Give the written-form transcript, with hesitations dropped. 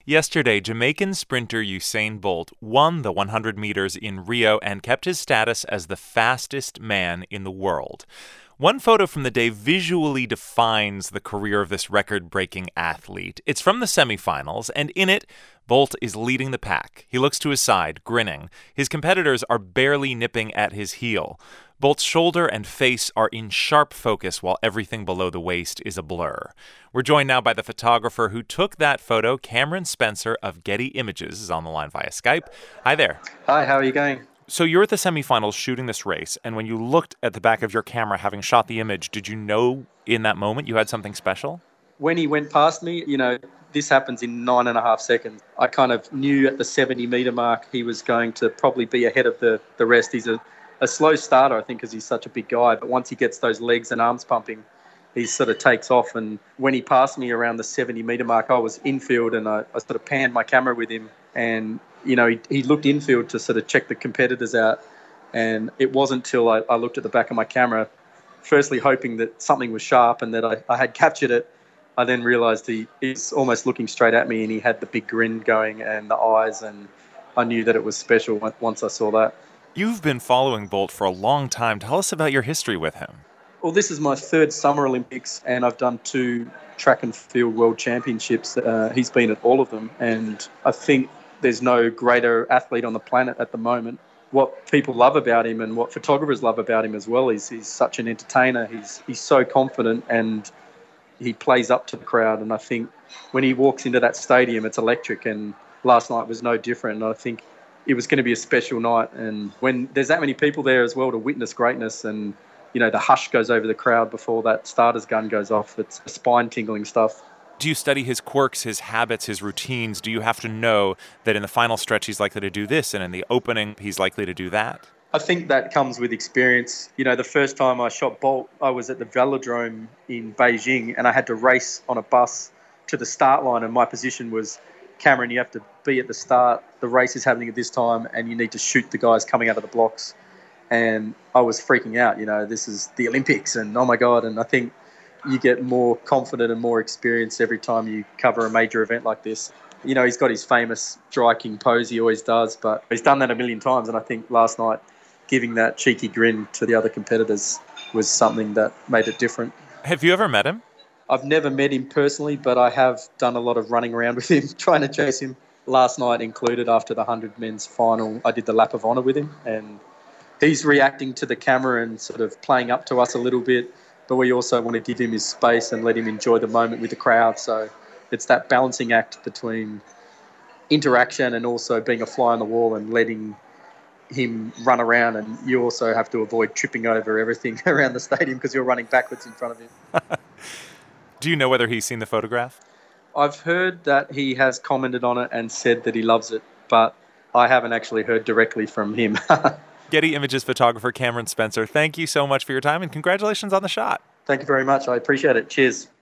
Yesterday, Jamaican sprinter Usain Bolt won the 100 meters in Rio and kept his status as the fastest man in the world. One photo from the day visually defines the career of this record-breaking athlete. It's from the semifinals, and in it, Bolt is leading the pack. He looks to his side, grinning. His competitors are barely nipping at his heel. Bolt's shoulder and face are in sharp focus while everything below the waist is a blur. We're joined now by the photographer who took that photo. Cameron Spencer of Getty Images is on the line via Skype. Hi there. Hi, how are you going? So you're at the semifinals shooting this race, and when you looked at the back of your camera having shot the image, did you know in that moment you had something special? When he went past me, this happens in 9.5 seconds. I kind of knew at the 70-metre mark he was going to probably be ahead of the rest. He's a slow starter, I think, because he's such a big guy, but once he gets those legs and arms pumping, he sort of takes off. And when he passed me around the 70-metre mark, I was infield, and I sort of panned my camera with him, and he looked infield to sort of check the competitors out. And it wasn't till I looked at the back of my camera, firstly hoping that something was sharp and that I had captured it. I then realised he's almost looking straight at me, and he had the big grin going and the eyes, and I knew that it was special once I saw that. You've been following Bolt for a long time. Tell us about your history with him. Well, this is my third Summer Olympics, and I've done 2 track and field world championships. He's been at all of them, and I think there's no greater athlete on the planet at the moment. What people love about him and what photographers love about him as well is he's such an entertainer. He's so confident, and he plays up to the crowd. And I think when he walks into that stadium, it's electric, and last night was no different. And I think it was going to be a special night. And when there's that many people there as well to witness greatness, and the hush goes over the crowd before that starter's gun goes off, it's spine-tingling stuff. Do you study his quirks, his habits, his routines? Do you have to know that in the final stretch he's likely to do this, and in the opening he's likely to do that? I think that comes with experience. The first time I shot Bolt, I was at the Velodrome in Beijing, and I had to race on a bus to the start line, and my position was, Cameron, you have to be at the start. The race is happening at this time, and you need to shoot the guys coming out of the blocks. And I was freaking out. This is the Olympics, and oh my God. And I think you get more confident and more experience every time you cover a major event like this. He's got his famous striking pose, he always does, but he's done that a million times. And I think last night, giving that cheeky grin to the other competitors was something that made it different. Have you ever met him? I've never met him personally, but I have done a lot of running around with him, trying to chase him. Last night included, after the 100 men's final, I did the lap of honour with him, and he's reacting to the camera and sort of playing up to us a little bit, but we also want to give him his space and let him enjoy the moment with the crowd. So it's that balancing act between interaction and also being a fly on the wall and letting him run around, and you also have to avoid tripping over everything around the stadium because you're running backwards in front of him. Do you know whether he's seen the photograph? I've heard that he has commented on it and said that he loves it, but I haven't actually heard directly from him. Getty Images photographer Cameron Spencer, thank you so much for your time, and congratulations on the shot. Thank you very much. I appreciate it. Cheers.